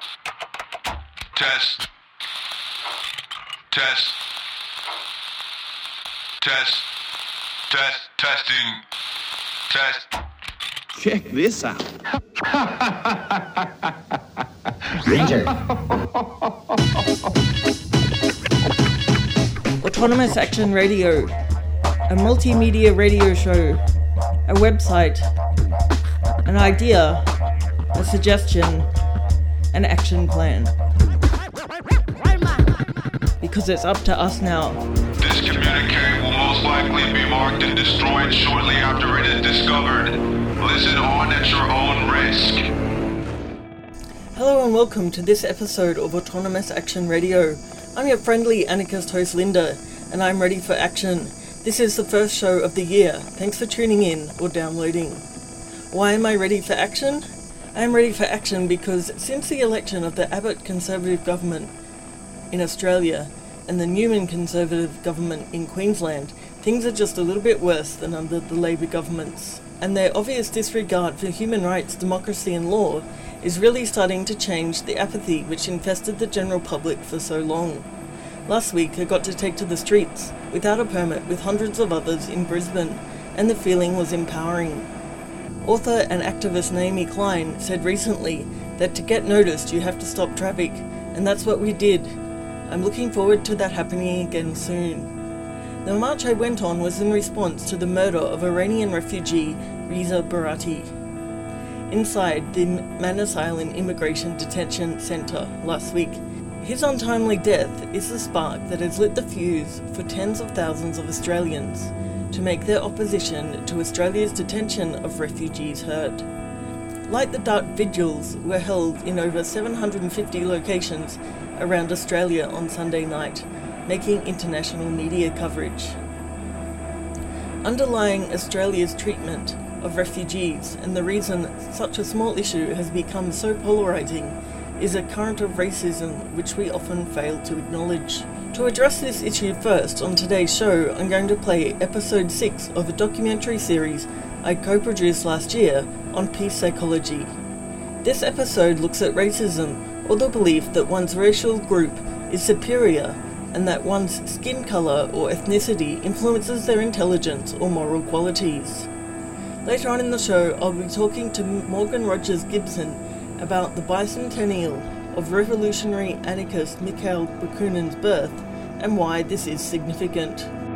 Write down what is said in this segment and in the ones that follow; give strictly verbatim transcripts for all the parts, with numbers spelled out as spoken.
Test. Test. Test. Test. Testing. Test. Check this out. Ranger. Autonomous Action Radio, a multimedia radio show, a website, an idea, a suggestion, an action plan. Because it's up to us now. This communique will most likely be marked and destroyed shortly after it is discovered. Listen on at your own risk. Hello and welcome to this episode of Autonomous Action Radio. I'm your friendly anarchist host Linda, and I'm ready for action. This is the first show of the year. Thanks for tuning in or downloading. Why am I ready for action? I am ready for action because since the election of the Abbott Conservative government in Australia and the Newman Conservative government in Queensland, things are just a little bit worse than under the Labor governments. And their obvious disregard for human rights, democracy and law is really starting to change the apathy which infested the general public for so long. Last week I got to take to the streets without a permit with hundreds of others in Brisbane, and the feeling was empowering. Author and activist Naomi Klein said recently that to get noticed you have to stop traffic, and that's what we did. I'm looking forward to that happening again soon. The march I went on was in response to the murder of Iranian refugee Reza Barati inside the Manus Island Immigration Detention Centre last week. His untimely death is the spark that has lit the fuse for tens of thousands of Australians to make their opposition to Australia's detention of refugees heard. Light the Dark vigils were held in over seven hundred fifty locations around Australia on Sunday night, making international media coverage. Underlying Australia's treatment of refugees and the reason such a small issue has become so polarising is a current of racism which we often fail to acknowledge. To address this issue first, on today's show I'm going to play episode six of a documentary series I co-produced last year on peace psychology. This episode looks at racism, or the belief that one's racial group is superior and that one's skin colour or ethnicity influences their intelligence or moral qualities. Later on in the show I'll be talking to Morgan Rogers Gibson about the bicentennial of revolutionary anarchist Mikhail Bakunin's birth and why this is significant.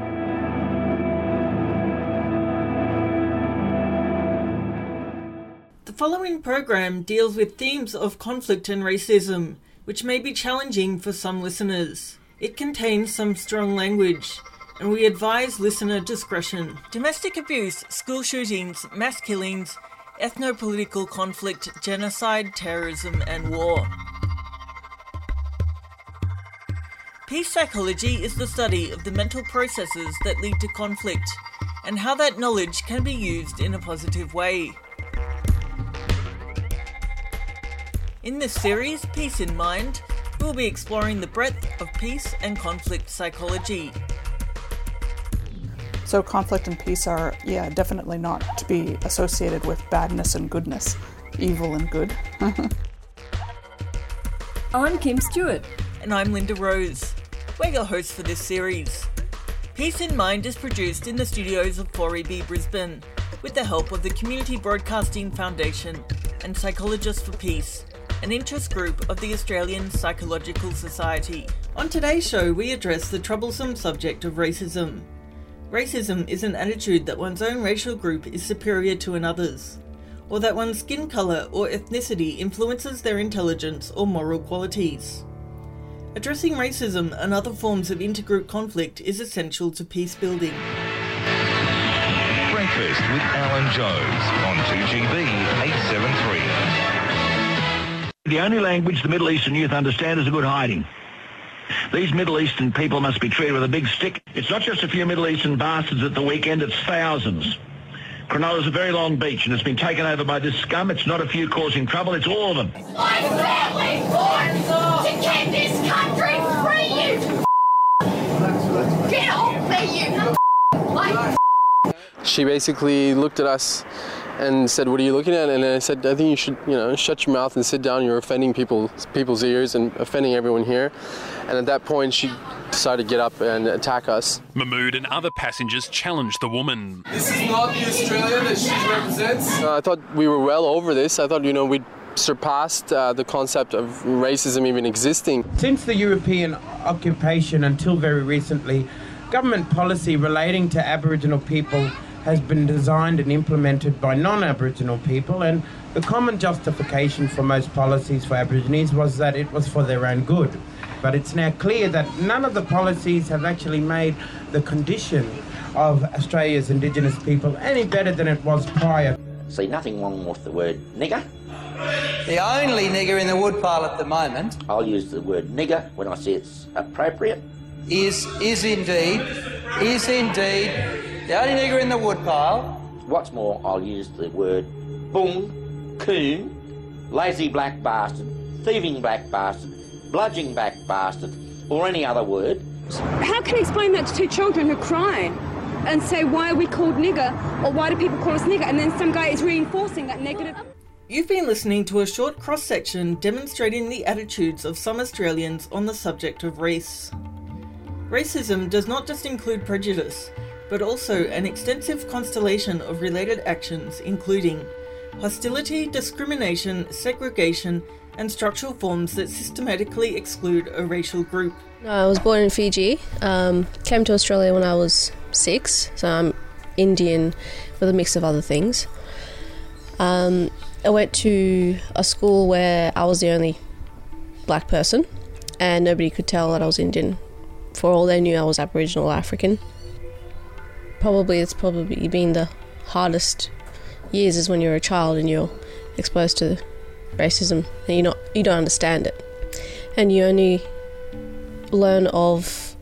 The following program deals with themes of conflict and racism, which may be challenging for some listeners. It contains some strong language, and we advise listener discretion. Domestic abuse, school shootings, mass killings, ethno-political conflict, genocide, terrorism, and war. Peace psychology is the study of the mental processes that lead to conflict, and how that knowledge can be used in a positive way. In this series, Peace in Mind, we'll be exploring the breadth of peace and conflict psychology. So conflict and peace are, yeah, definitely not to be associated with badness and goodness, evil and good. I'm Kim Stewart. And I'm Linda Rose. We're your hosts for this series. Peace in Mind is produced in the studios of four E B Brisbane, with the help of the Community Broadcasting Foundation and Psychologists for Peace, an interest group of the Australian Psychological Society. On today's show, we address the troublesome subject of racism. Racism is an attitude that one's own racial group is superior to another's, or that one's skin colour or ethnicity influences their intelligence or moral qualities. Addressing racism and other forms of intergroup conflict is essential to peace building. Breakfast with Alan Jones on two G B eight seventy-three. The only language the Middle Eastern youth understand is a good hiding. These Middle Eastern people must be treated with a big stick. It's not just a few Middle Eastern bastards at the weekend, it's thousands. Cronulla's a very long beach and it's been taken over by this scum. It's not a few causing trouble, it's all of them. My family fought to keep this country free, you Get off me, you Like She basically looked at us and said, "What are you looking at?" And I said, "I think you should, you know, shut your mouth and sit down. You're offending people, people's ears and offending everyone here." And at that point, she decided to get up and attack us. Mahmood and other passengers challenged the woman. This is not the Australia that she represents. Uh, I thought we were well over this. I thought, you know, we'd surpassed uh, the concept of racism even existing. Since the European occupation until very recently, government policy relating to Aboriginal people has been designed and implemented by non-Aboriginal people, and the common justification for most policies for Aborigines was that it was for their own good. But it's now clear that none of the policies have actually made the condition of Australia's Indigenous people any better than it was prior. See nothing wrong with the word nigger. The only nigger in the woodpile at the moment, I'll use the word nigger when I see it's appropriate, is is indeed, is indeed the only nigger in the woodpile. What's more, I'll use the word boong, coon, lazy black bastard, thieving black bastard, bludging black bastard, or any other word. How can I explain that to two children who are crying and say, why are we called nigger, or why do people call us nigger? And then some guy is reinforcing that negative. You've been listening to a short cross-section demonstrating the attitudes of some Australians on the subject of race. Racism does not just include prejudice, but also an extensive constellation of related actions including hostility, discrimination, segregation, and structural forms that systematically exclude a racial group. I was born in Fiji, um, came to Australia when I was six, so I'm Indian with a mix of other things. Um, I went to a school where I was the only black person and nobody could tell that I was Indian. For all they knew, I was Aboriginal or African. Probably it's probably been the hardest years is when you're a child and you're exposed to racism and you're not, you don't understand it. And you only learn of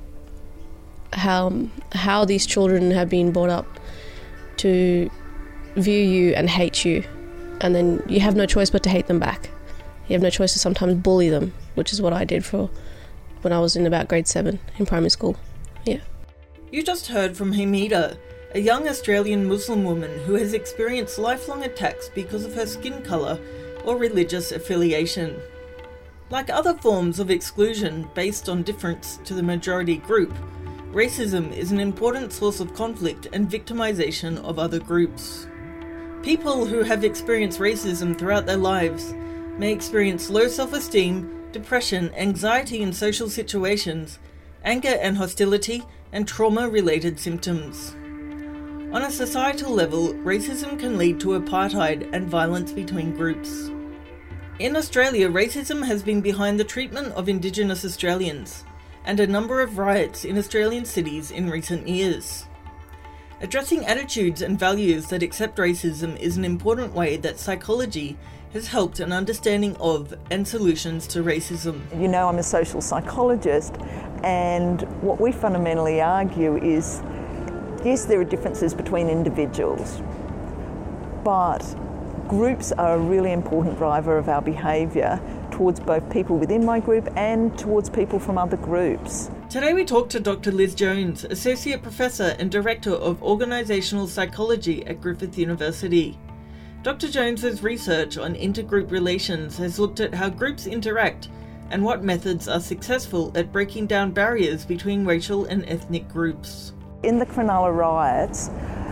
how, how these children have been brought up to view you and hate you. And then you have no choice but to hate them back. You have no choice to sometimes bully them, which is what I did for when I was in about grade seven in primary school. Yeah. You just heard from Hamida, a young Australian Muslim woman who has experienced lifelong attacks because of her skin colour or religious affiliation. Like other forms of exclusion based on difference to the majority group, racism is an important source of conflict and victimisation of other groups. People who have experienced racism throughout their lives may experience low self-esteem, depression, anxiety in social situations, anger and hostility, and trauma-related symptoms. On a societal level, racism can lead to apartheid and violence between groups. In Australia, racism has been behind the treatment of Indigenous Australians, and a number of riots in Australian cities in recent years. Addressing attitudes and values that accept racism is an important way that psychology has helped an understanding of and solutions to racism. You know, I'm a social psychologist, and what we fundamentally argue is, yes, there are differences between individuals, but groups are a really important driver of our behaviour towards both people within my group and towards people from other groups. Today we talk to Doctor Liz Jones, Associate Professor and Director of Organisational Psychology at Griffith University. Doctor Jones's research on intergroup relations has looked at how groups interact and what methods are successful at breaking down barriers between racial and ethnic groups. In the Cronulla riots,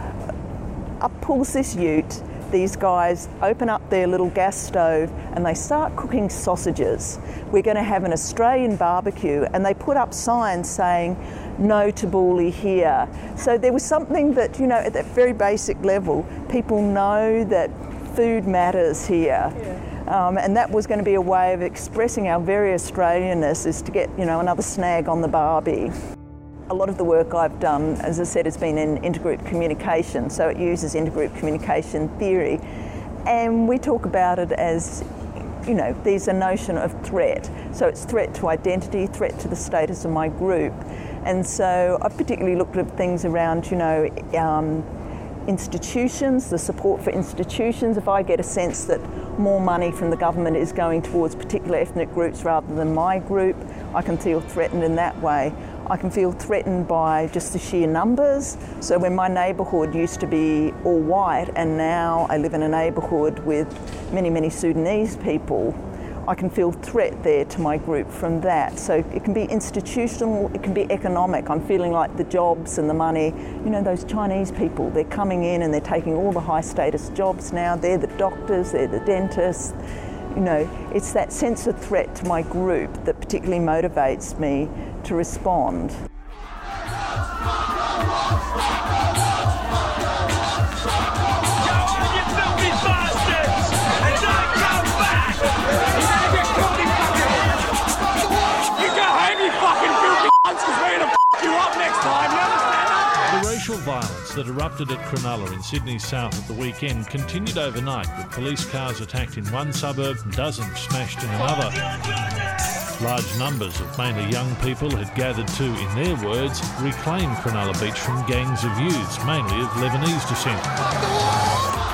up pulls this ute. These guys open up their little gas stove and they start cooking sausages. We're going to have an Australian barbecue, and they put up signs saying, "No tabbouleh here." So there was something that, you know, at that very basic level, people know that food matters here. Yeah. Um, and that was going to be a way of expressing our very Australianness, is to get, you know, another snag on the barbie. A lot of the work I've done, as I said, has been in intergroup communication, so it uses intergroup communication theory. And we talk about it as, you know, there's a notion of threat. So it's threat to identity, threat to the status of my group. And so I've particularly looked at things around, you know, um, institutions, the support for institutions. If I get a sense that more money from the government is going towards particular ethnic groups rather than my group, I can feel threatened in that way. I can feel threatened by just the sheer numbers. So when my neighbourhood used to be all white and now I live in a neighbourhood with many, many Sudanese people, I can feel threat there to my group from that. So it can be institutional, it can be economic. I'm feeling like the jobs and the money, you know, those Chinese people, they're coming in and they're taking all the high status jobs now. They're the doctors, they're the dentists. You know, it's that sense of threat to my group that particularly motivates me to respond. The racial violence that erupted at Cronulla in Sydney's south at the weekend continued overnight, with police cars attacked in one suburb and dozens smashed in another. Large numbers of mainly young people had gathered to, in their words, reclaim Cronulla Beach from gangs of youths, mainly of Lebanese descent.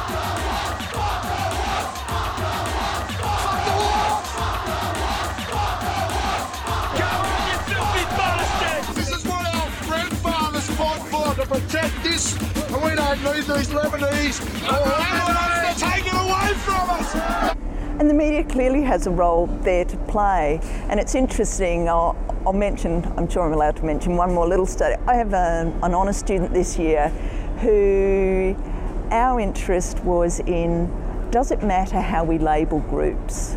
Protect this, and we don't need these Lebanese or anyone to take it away from us. And the media clearly has a role there to play. And it's interesting, I'll, I'll mention, I'm sure I'm allowed to mention one more little study. I have a, an honours student this year who, our interest was in, does it matter how we label groups?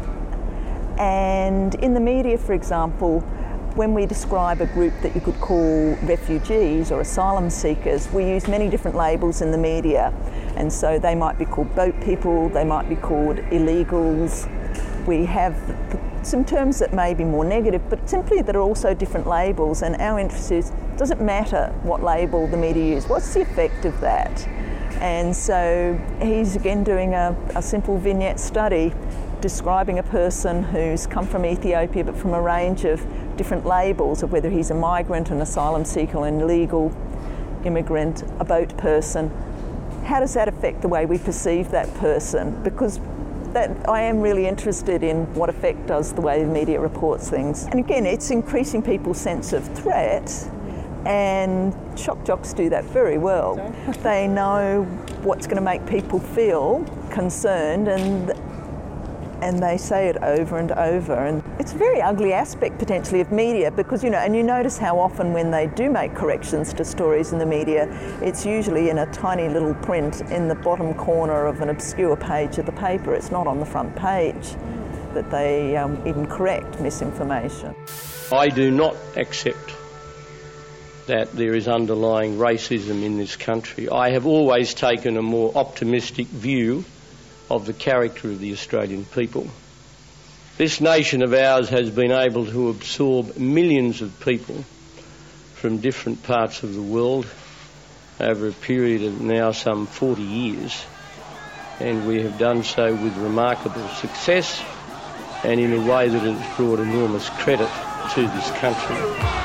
And in the media, for example, when we describe a group that you could call refugees or asylum seekers, we use many different labels in the media. And so they might be called boat people, they might be called illegals. We have some terms that may be more negative, but simply that are also different labels. And our interest is, does it matter what label the media use? What's the effect of that? And so he's again doing a, a simple vignette study describing a person who's come from Ethiopia, but from a range of different labels of whether he's a migrant, an asylum seeker, an illegal immigrant, a boat person. How does that affect the way we perceive that person? Because that I am really interested in what effect does the way the media reports things. And again, it's increasing people's sense of threat, and shock jocks do that very well. They know what's going to make people feel concerned, and and they say it over and over. And it's a very ugly aspect potentially of media, because, you know, and you notice how often when they do make corrections to stories in the media, it's usually in a tiny little print in the bottom corner of an obscure page of the paper. It's not on the front page that they um, even correct misinformation. I do not accept that there is underlying racism in this country. I have always taken a more optimistic view of the character of the Australian people. This nation of ours has been able to absorb millions of people from different parts of the world over a period of now some forty years, and we have done so with remarkable success and in a way that has brought enormous credit to this country.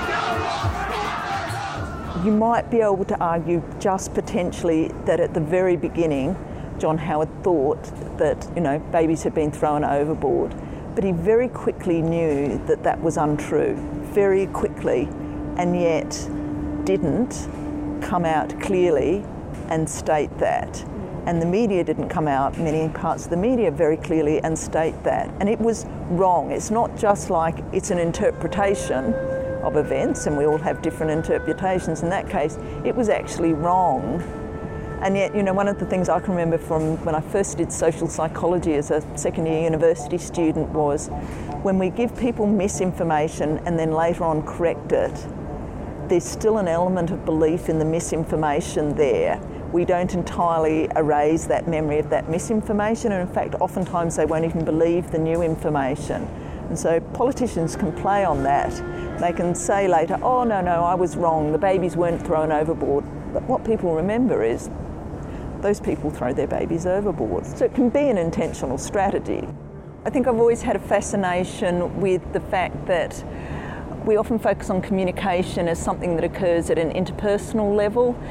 You might be able to argue just potentially that at the very beginning John Howard thought that, you know, babies had been thrown overboard, but he very quickly knew that that was untrue, very quickly, and yet didn't come out clearly and state that. And the media didn't come out, many parts of the media, very clearly and state that. And it was wrong. It's not just like it's an interpretation of events, and we all have different interpretations. In that case, it was actually wrong. And yet, you know, one of the things I can remember from when I first did social psychology as a second year university student was when we give people misinformation and then later on correct it, there's still an element of belief in the misinformation there. We don't entirely erase that memory of that misinformation, and in fact, oftentimes they won't even believe the new information. And so politicians can play on that. They can say later, oh, no, no, I was wrong, the babies weren't thrown overboard. But what people remember is those people throw their babies overboard. So it can be an intentional strategy. I think I've always had a fascination with the fact that we often focus on communication as something that occurs at an interpersonal level,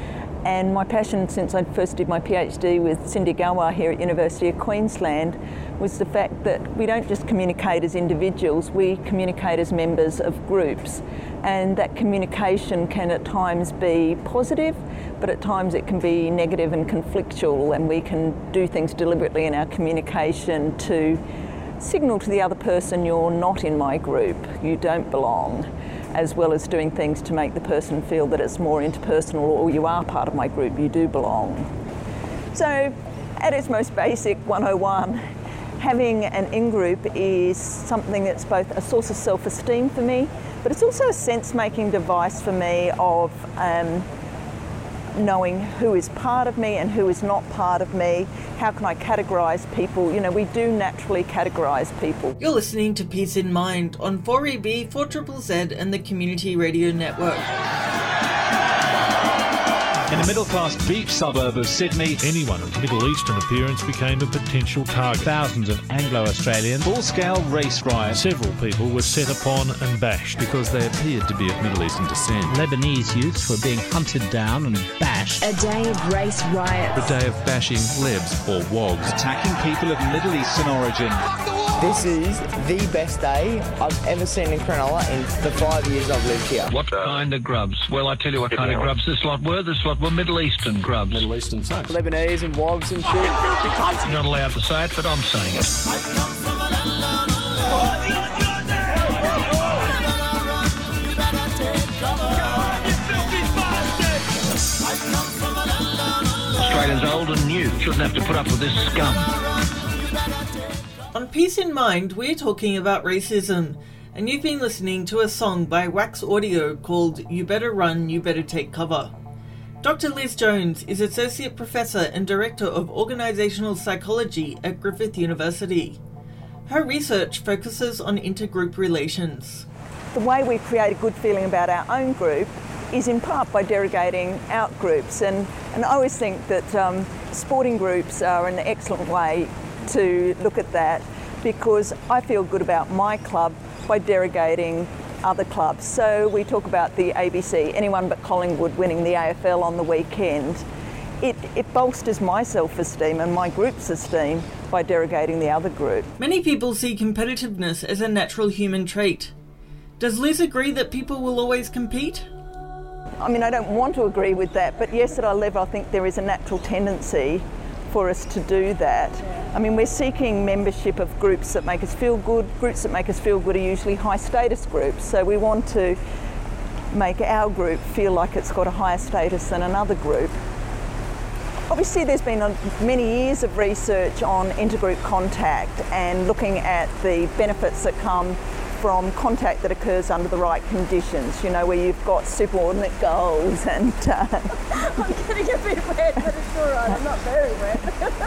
And my passion since I first did my PhD with Cindy Galwar here at University of Queensland was the fact that we don't just communicate as individuals, we communicate as members of groups. And that communication can at times be positive, but at times it can be negative and conflictual, and we can do things deliberately in our communication to signal to the other person you're not in my group, you don't belong, as well as doing things to make the person feel that it's more interpersonal, or you are part of my group, you do belong. So at its most basic one oh one, having an in-group is something that's both a source of self-esteem for me, but it's also a sense-making device for me of um, knowing who is part of me and who is not part of me. How can I categorise people? You know, we do naturally categorise people. You're listening to Peace in Mind on four E B, four Z Z Z and the Community Radio Network. In the middle-class beach suburb of Sydney, anyone of Middle Eastern appearance became a potential target. Thousands of Anglo-Australians, full-scale race riots. Several people were set upon and bashed because they appeared to be of Middle Eastern descent. Lebanese youths were being hunted down and bashed. A day of race riots. A day of bashing Lebs or Wogs. Attacking people of Middle Eastern origin. This is the best day I've ever seen in Cronulla in the five years I've lived here. What kind of grubs? Well, I tell you what kind of grubs this lot were. This lot were Middle Eastern grubs. Middle Eastern sucks. Lebanese and wogs and shit. You're not allowed to say it, but I'm saying it. Australians old and new shouldn't have to put up with this scum. On Peace in Mind, we're talking about racism, and you've been listening to a song by Wax Audio called You Better Run, You Better Take Cover. Doctor Liz Jones is Associate Professor and Director of Organisational Psychology at Griffith University. Her research focuses on intergroup relations. The way we create a good feeling about our own group is in part by derogating out groups, and, and I always think that um, sporting groups are an excellent way to look at that, because I feel good about my club by derogating other clubs. So we talk about the A B C, anyone but Collingwood winning the A F L on the weekend. It, it bolsters my self-esteem and my group's esteem by derogating the other group. Many people see competitiveness as a natural human trait. Does Liz agree that people will always compete? I mean, I don't want to agree with that, but yes, at our level I think there is a natural tendency for us to do that. I mean, we're seeking membership of groups that make us feel good. Groups that make us feel good are usually high status groups, so we want to make our group feel like it's got a higher status than another group. Obviously there's been many years of research on intergroup contact and looking at the benefits that come from contact that occurs under the right conditions, you know, where you've got subordinate goals and... Uh, I'm getting a bit wet, but it's all right, I'm not very wet.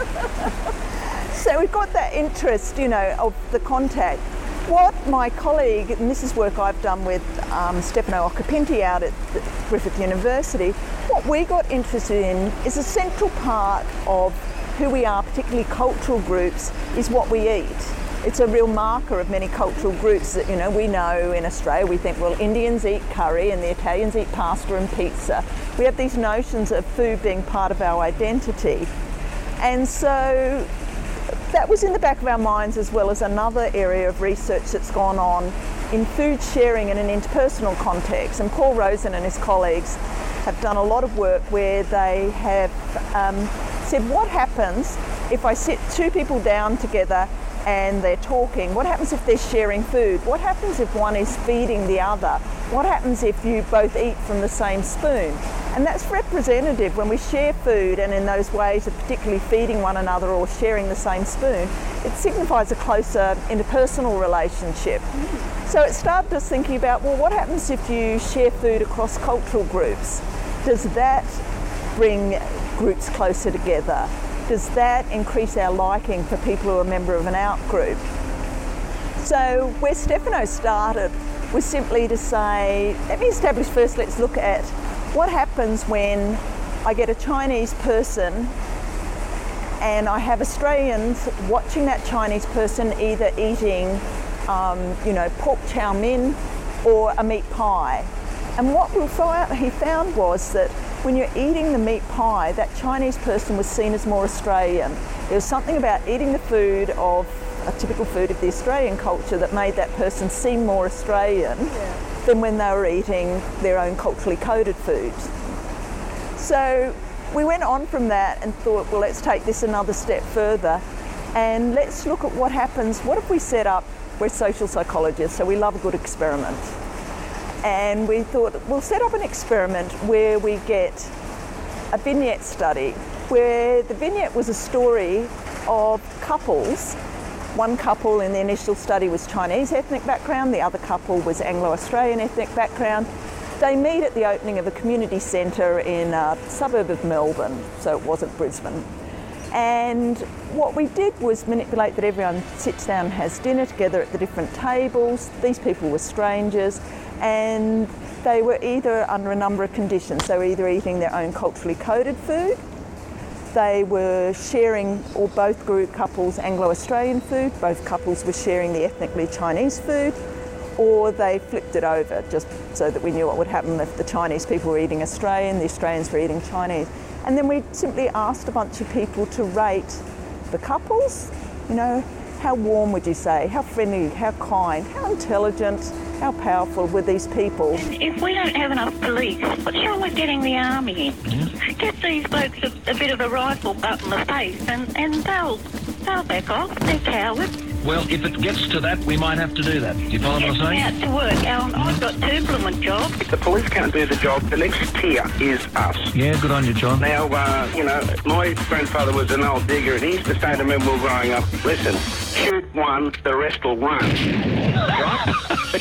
So we've got that interest, you know, of the contact. What my colleague, and this is work I've done with um, Stefano Occupinti out at Griffith University, what we got interested in is a central part of who we are, particularly cultural groups, is what we eat. It's a real marker of many cultural groups that, you know, we know in Australia, we think, well, Indians eat curry and the Italians eat pasta and pizza. We have these notions of food being part of our identity. And so that was in the back of our minds, as well as another area of research that's gone on in food sharing in an interpersonal context. And Paul Rosen and his colleagues have done a lot of work where they have um, said, what happens if I sit two people down together and they're talking? What happens if they're sharing food? What happens if one is feeding the other? What happens if you both eat from the same spoon? And that's representative when we share food, and in those ways of particularly feeding one another or sharing the same spoon, it signifies a closer interpersonal relationship. So it started us thinking about, well, what happens if you share food across cultural groups? Does that bring groups closer together? Does that increase our liking for people who are a member of an out group? So where Stefano started was simply to say, let me establish first, let's look at what happens when I get a Chinese person and I have Australians watching that Chinese person either eating, um, you know, pork chow mein or a meat pie. And what we found, he found was that when you're eating the meat pie, that Chinese person was seen as more Australian. There was something about eating the food of a typical food of the Australian culture that made that person seem more Australian yeah. than when they were eating their own culturally coded foods. So we went on from that and thought, well, let's take this another step further and let's look at what happens. What if we set up, we're social psychologists, so we love a good experiment. And we thought, we'll set up an experiment where we get a vignette study, where the vignette was a story of couples. One couple in the initial study was Chinese ethnic background, the other couple was Anglo-Australian ethnic background. They meet at the opening of a community centre in a suburb of Melbourne, so it wasn't Brisbane. And what we did was manipulate that everyone sits down and has dinner together at the different tables. These people were strangers, and they were either under a number of conditions. They were either eating their own culturally coded food, they were sharing, or both group couples, Anglo-Australian food, both couples were sharing the ethnically Chinese food, or they flipped it over just so that we knew what would happen if the Chinese people were eating Australian, the Australians were eating Chinese. And then we simply asked a bunch of people to rate the couples. You know, how warm would you say? How friendly, how kind, how intelligent, how powerful were these people? If we don't have enough police, what's wrong with getting the army in? Mm-hmm. Get these blokes a, a bit of a rifle butt in the face and, and they'll, they'll back off. They're cowards. Well, if it gets to that, we might have to do that. Do you follow what I'm saying? Get out to work, Alan. I've got two blooming jobs. If the police can't do the job, the next tier is us. Yeah, good on you, John. Now, uh, you know, my grandfather was an old digger, and he used to say to me when we were growing up, listen, shoot one, the rest will run. Right?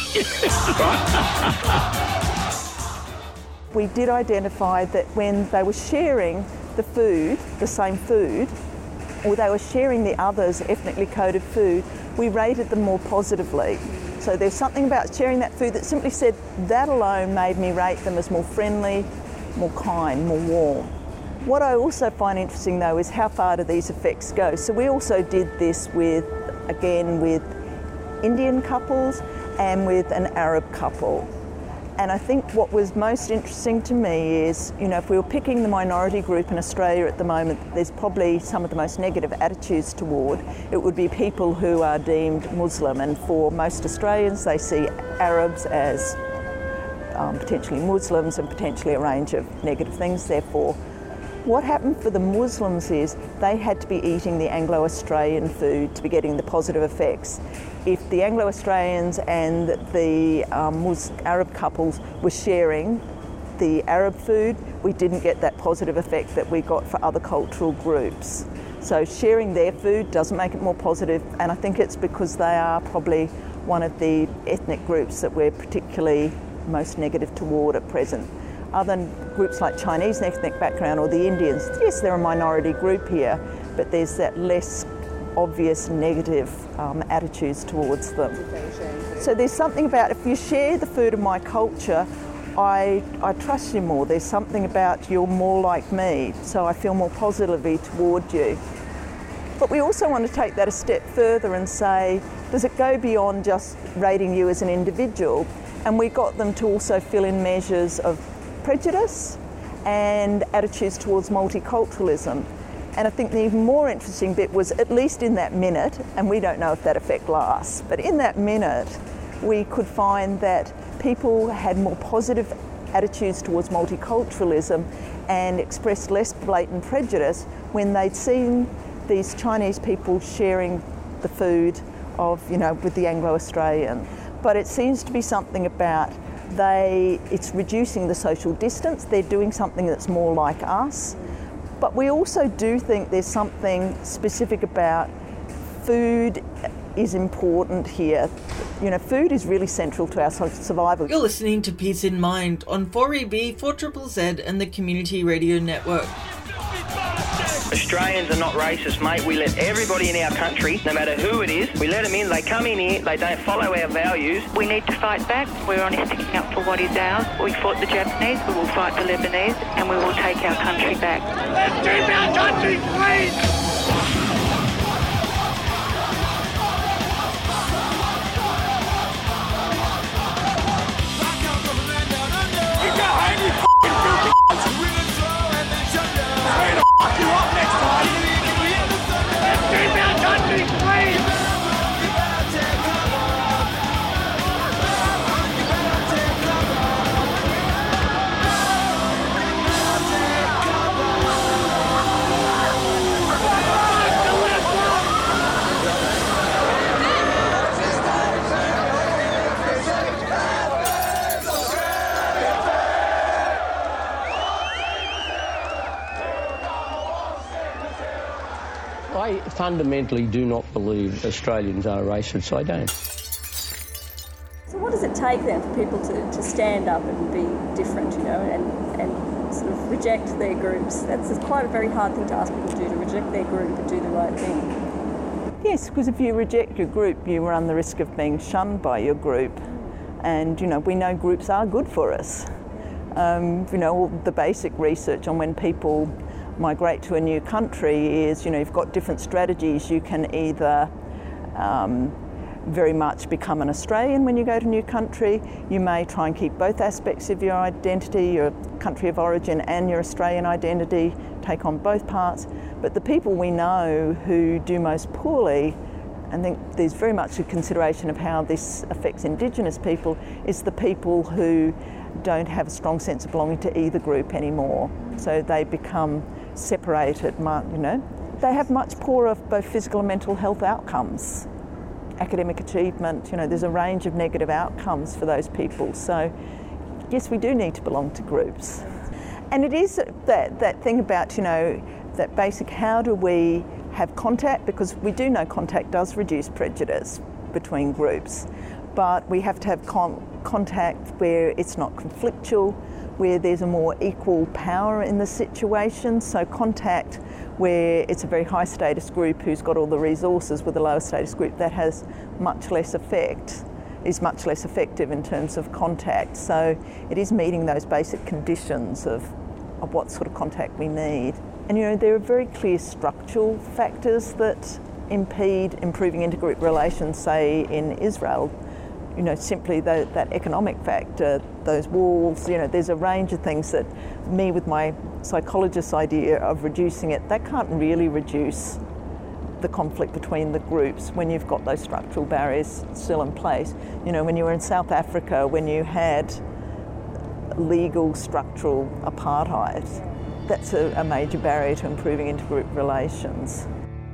Right? We did identify that when they were sharing the food, the same food, or they were sharing the others' ethnically coded food, we rated them more positively. So there's something about sharing that food that simply said that alone made me rate them as more friendly, more kind, more warm. What I also find interesting though is how far do these effects go? So we also did this with, again, with Indian couples and with an Arab couple. And I think what was most interesting to me is, you know, if we were picking the minority group in Australia at the moment, there's probably some of the most negative attitudes toward, it would be people who are deemed Muslim. And for most Australians, they see Arabs as um, potentially Muslims and potentially a range of negative things. Therefore, what happened for the Muslims is they had to be eating the Anglo-Australian food to be getting the positive effects. If the Anglo-Australians and the um, Arab couples were sharing the Arab food, we didn't get that positive effect that we got for other cultural groups. So sharing their food doesn't make it more positive, and I think it's because they are probably one of the ethnic groups that we're particularly most negative toward at present. Other than groups like Chinese ethnic background or the Indians, yes, they're a minority group here, but there's that less obvious negative um, attitudes towards them. So there's something about if you share the food of my culture, I, I trust you more. There's something about you're more like me, so I feel more positively toward you. But we also want to take that a step further and say, does it go beyond just rating you as an individual? And we got them to also fill in measures of prejudice and attitudes towards multiculturalism. And I think the even more interesting bit was, at least in that minute, and we don't know if that effect lasts, but in that minute we could find that people had more positive attitudes towards multiculturalism and expressed less blatant prejudice when they'd seen these Chinese people sharing the food of, you know, with the Anglo-Australian. But it seems to be something about they, it's reducing the social distance, they're doing something that's more like us. But we also do think there's something specific about food is important here. You know, food is really central to our survival. You're listening to Peace in Mind on four E B, four Z Z Z and the Community Radio Network. Australians are not racist, mate. We let everybody in our country, no matter who it is, we let them in, they come in here, they don't follow our values. We need to fight back. We're only sticking up for what is ours. We fought the Japanese, we will fight the Lebanese, and we will take our country back. Let's keep our country clean! You got any f***ing filthy fundamentally do not believe Australians are racists. I don't. So what does it take then for people to, to stand up and be different, you know, and, and sort of reject their groups? That's quite a very hard thing to ask people to do, to reject their group and do the right thing. Yes, because if you reject your group, you run the risk of being shunned by your group. And, you know, we know groups are good for us. Um, you know, all the basic research on when people migrate to a new country is, you know, you've got different strategies. You can either um, very much become an Australian when you go to a new country. You may try and keep both aspects of your identity, your country of origin and your Australian identity, take on both parts. But the people we know who do most poorly, I think there's very much a consideration of how this affects Indigenous people, is the people who don't have a strong sense of belonging to either group anymore. So they become separated, you know. They have much poorer both physical and mental health outcomes. Academic achievement, you know, there's a range of negative outcomes for those people. So yes, we do need to belong to groups. And it is that, that thing about, you know, that basic, how do we have contact? Because we do know contact does reduce prejudice between groups, but we have to have con- contact where it's not conflictual, where there's a more equal power in the situation. So contact where it's a very high status group who's got all the resources with a lower status group, that has much less effect, is much less effective in terms of contact. So it is meeting those basic conditions of, of what sort of contact we need. And you know, there are very clear structural factors that impede improving intergroup relations, say in Israel. You know, simply the, that economic factor, those walls, you know, there's a range of things that me with my psychologist's idea of reducing it, that can't really reduce the conflict between the groups when you've got those structural barriers still in place. You know, when you were in South Africa, when you had legal structural apartheid, that's a, a major barrier to improving intergroup relations.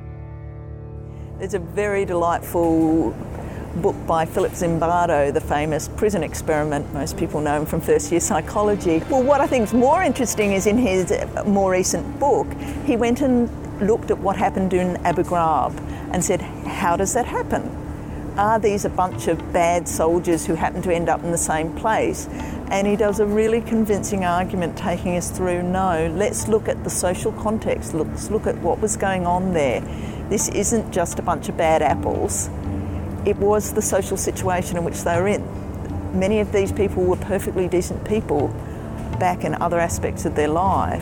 There's a very delightful book by Philip Zimbardo, the famous prison experiment. Most people know him from first year psychology. Well, what I think is more interesting is in his more recent book, he went and looked at what happened in Abu Ghraib and said, how does that happen? Are these a bunch of bad soldiers who happen to end up in the same place? And he does a really convincing argument taking us through, no, let's look at the social context, let's look at what was going on there. This isn't just a bunch of bad apples. It was the social situation in which they were in. Many of these people were perfectly decent people back in other aspects of their life,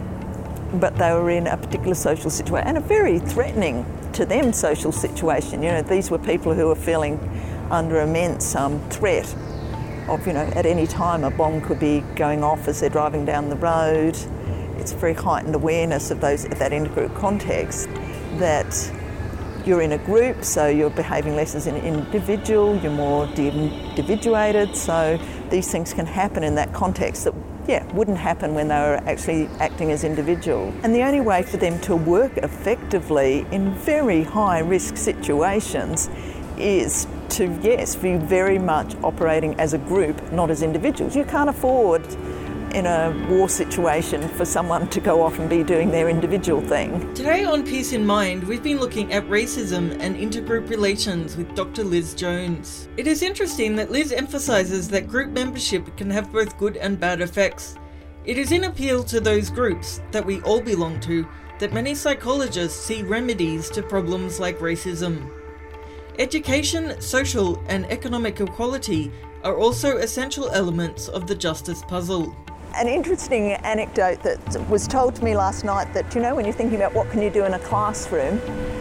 but they were in a particular social situation, and a very threatening to them social situation. You know, these were people who were feeling under immense um, threat of, you know, at any time a bomb could be going off as they're driving down the road. It's a very heightened awareness of those, of that intergroup context, that you're in a group, so you're behaving less as an individual, you're more de-individuated, so these things can happen in that context that, yeah, wouldn't happen when they were actually acting as individuals. And the only way for them to work effectively in very high-risk situations is to, yes, be very much operating as a group, not as individuals. You can't afford in a war situation for someone to go off and be doing their individual thing. Today on Peace in Mind, we've been looking at racism and intergroup relations with Doctor Liz Jones. It is interesting that Liz emphasises that group membership can have both good and bad effects. It is in appeal to those groups that we all belong to that many psychologists see remedies to problems like racism. Education, social and economic equality are also essential elements of the justice puzzle. An interesting anecdote that was told to me last night, that, you know, when you're thinking about what can you do in a classroom,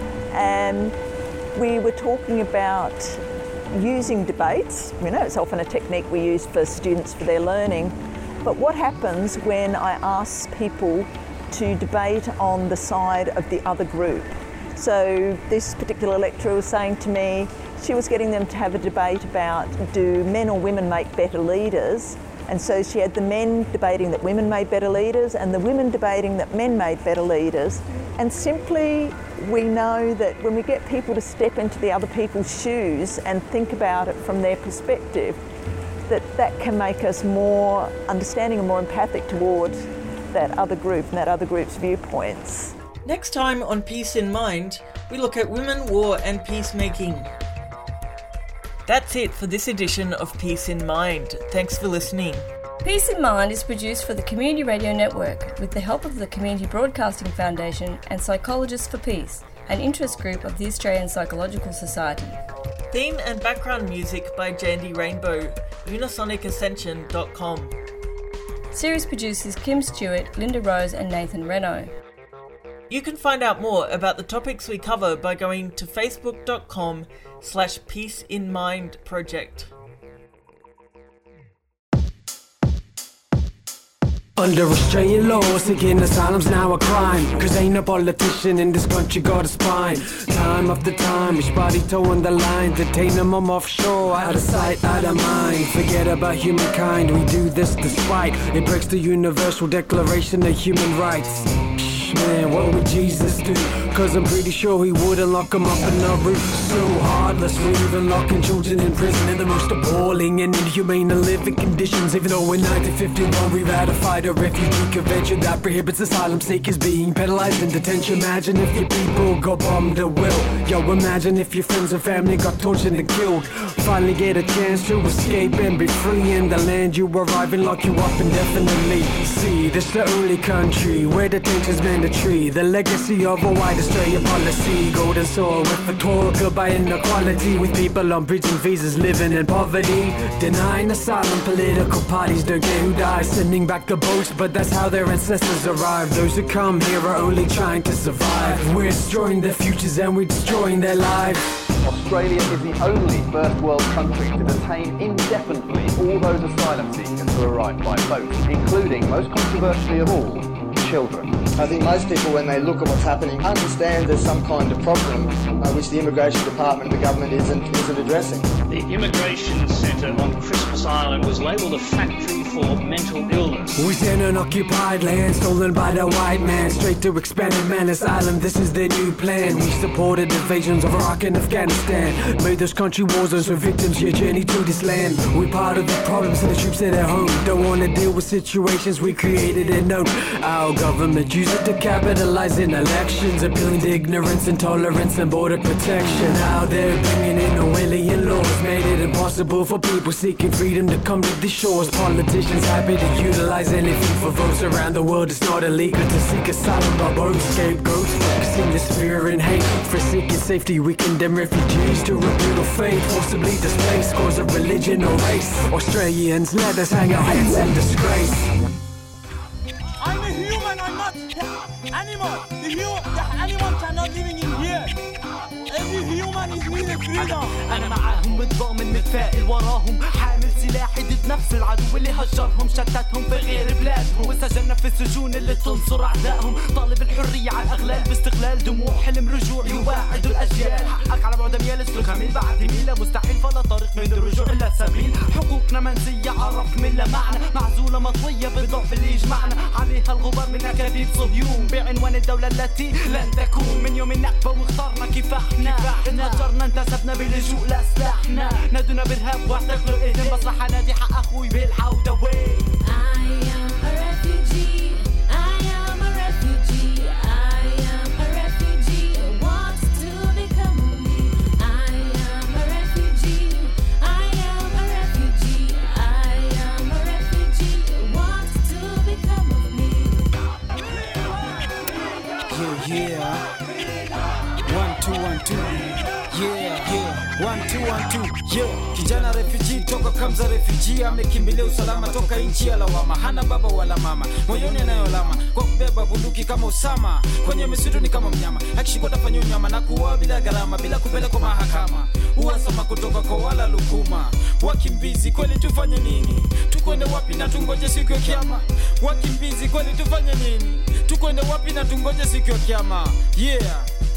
and we were talking about using debates. You know, it's often a technique we use for students for their learning, but what happens when I ask people to debate on the side of the other group? So this particular lecturer was saying to me, she was getting them to have a debate about, do men or women make better leaders? And so she had the men debating that women made better leaders and the women debating that men made better leaders. And simply, we know that when we get people to step into the other people's shoes and think about it from their perspective, that that can make us more understanding and more empathic towards that other group and that other group's viewpoints. Next time on Peace in Mind, we look at women, war and peacemaking. That's it for this edition of Peace in Mind. Thanks for listening. Peace in Mind is produced for the Community Radio Network with the help of the Community Broadcasting Foundation and Psychologists for Peace, an interest group of the Australian Psychological Society. Theme and background music by Jandy Rainbow, unisonic ascension dot com. Series producers Kim Stewart, Linda Rose and Nathan Reno. You can find out more about the topics we cover by going to facebook.com slash Peace in Mind Project. Under Australian law, seeking asylum's now a crime. Cause ain't a politician in this country got a spine. Time after time, each body towing the line. Detain them, I'm offshore, out of sight, out of mind. Forget about humankind, we do this despite it breaks the Universal Declaration of Human Rights. Man, what would Jesus do? Cause I'm pretty sure he wouldn't lock them up in a roof so heartless. We're even locking children in prison in the most appalling and inhumane of living conditions. Even though in nineteen fifty-one we ratified a refugee convention that prohibits asylum seekers being penalized in detention. Imagine if your people got bombed at will. Yo, imagine if your friends and family got tortured and killed. Finally get a chance to escape and be free in the land you arrive and lock you up indefinitely. See, this the only country where detention's mandatory. The legacy of a white Australian policy, golden soil with rhetorical by inequality, with people on bridging visas living in poverty, denying asylum. Political parties don't care who dies, sending back the boats, but that's how their ancestors arrived. Those who come here are only trying to survive. We're destroying their futures and we're destroying their lives. Australia is the only first world country to detain indefinitely all those asylum seekers who arrive by boat, including, most controversially of all, children. I think most people, when they look at what's happening, understand there's some kind of problem uh, which the Immigration Department and the government isn't, isn't addressing. The Immigration Centre on Christmas Island was labelled a factory for mental illness. We're in an occupied land stolen by the white man, straight to expanded Manus Island. This is their new plan. We supported invasions of Iraq and Afghanistan, made those country war zones for victims your journey to this land. We're part of the problems and the troops at their home don't want to deal with situations we created and known. Our government use it to capitalize in elections, appealing to ignorance, intolerance and border protection. Now they're bringing in Orwellian laws, made it impossible for people seeking freedom to come to the shores. Politicians happy to utilize anything for votes around the world. It's not illegal to seek asylum by both scapegoats, focusing this fear and hate. For seeking safety, we condemn refugees to rebuke faith, forcibly displaced cause of religion or race. Australians, let us hang our heads in disgrace. I'm a human, I'm not animal. The, hu- the animal cannot living in here. Every human is needed freedom. أنا معاهم متضامن متفائل وراهم، حامل سلاح ضد نفس العدو اللي هجرهم، شتتهم في غير بلادهم، وسجننا في السجون اللي تنصر أعدائهم. طالب الحرية على الأغلال باستغلال دموع حلم رجوع يواعد الأجيال. حقك على بعد أميال اسلك هميل بعد ميلة مستحيل فلا طريق من الرجوع إلا سبيل. حقوقنا منسية عرف ملا معنى، معزولة مطوية بالضعف اللي يجمعنا، عليها الغبار من أكاذيب صهيون بعنوان الدولة التي لن تكون. من يوم النكبة واخترنا كفاحنا، اتهجرنا انتسبنا باللجوء لسلاحنا، نادونا بالهاب واعتقلوا الاهتمام بس رح انادي حق اخوي بالعودة. وين I am a refugee, I am a refugee, I am a refugee, I want to become me. I am a refugee, I am a refugee, I am a refugee, I want to become me. Yeah, yeah. One, two, one, two. Yeah, yeah. One, two, one, two. Yeah. Kijana refugee toka Kamza refugee amekimbilia usalama toka nchi ya lawama. Hana baba wala mama, moyoni anayolama kwa kubeba bunduki kama Usama. Kwenye misitu ni kama mnyama, akishikwa tafanya unyama na kuua bila gharama, bila kupelekwa mahakama. Uwasama kutoka kwa wala lukuma. Wakimbizi kweli tufanye nini? Tukwende wapi na tungoje siku ya kiyama? Wakimbizi kweli tufanye nini? Tukwende wapi na tungoje siku ya kiyama? Yeah.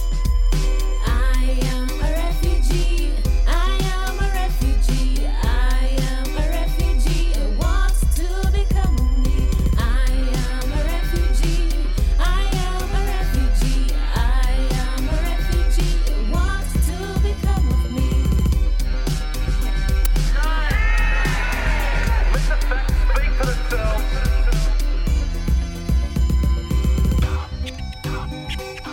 I am a refugee, I am a refugee, I am a refugee, I want to become me. I am a refugee, I am a refugee, I am a refugee, I want to become me. Let the facts speak for themselves.